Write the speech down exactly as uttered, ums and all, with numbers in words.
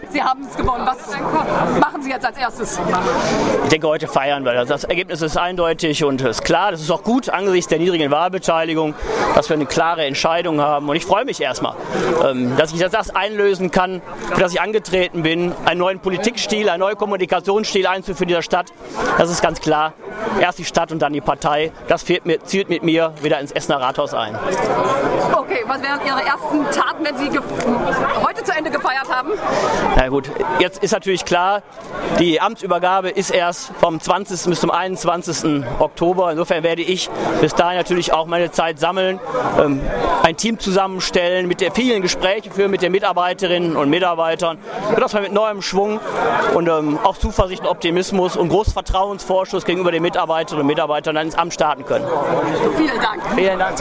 Sie haben es gewonnen. Was machen Sie jetzt als erstes? Ich denke, heute feiern wir. Das Ergebnis ist eindeutig und ist klar. Das ist auch gut angesichts der niedrigen Wahlbeteiligung, dass wir eine klare Entscheidung haben. Und ich freue mich erstmal, dass ich das einlösen kann, für das ich angetreten bin, einen neuen Politikstil, einen neuen Kommunikationsstil einzuführen in dieser Stadt. Das ist ganz klar. Erst die Stadt und dann die Partei. Das zielt mit mir wieder ins Essener Rathaus ein. Okay, was wären Ihre ersten Taten, wenn Sie heute zu Ende gefeiert haben? Na gut, jetzt ist natürlich klar, die Amtsübergabe ist erst vom zwanzigsten bis zum einundzwanzigsten Oktober. Insofern werde ich bis dahin natürlich auch meine Zeit sammeln, ähm, ein Team zusammenstellen, mit der vielen Gespräche führen mit den Mitarbeiterinnen und Mitarbeitern, sodass wir mit neuem Schwung und ähm, auch Zuversicht und Optimismus und großem Vertrauensvorschuss gegenüber den Mitarbeiterinnen und Mitarbeitern dann ins Amt starten können. Vielen Dank. Vielen Dank.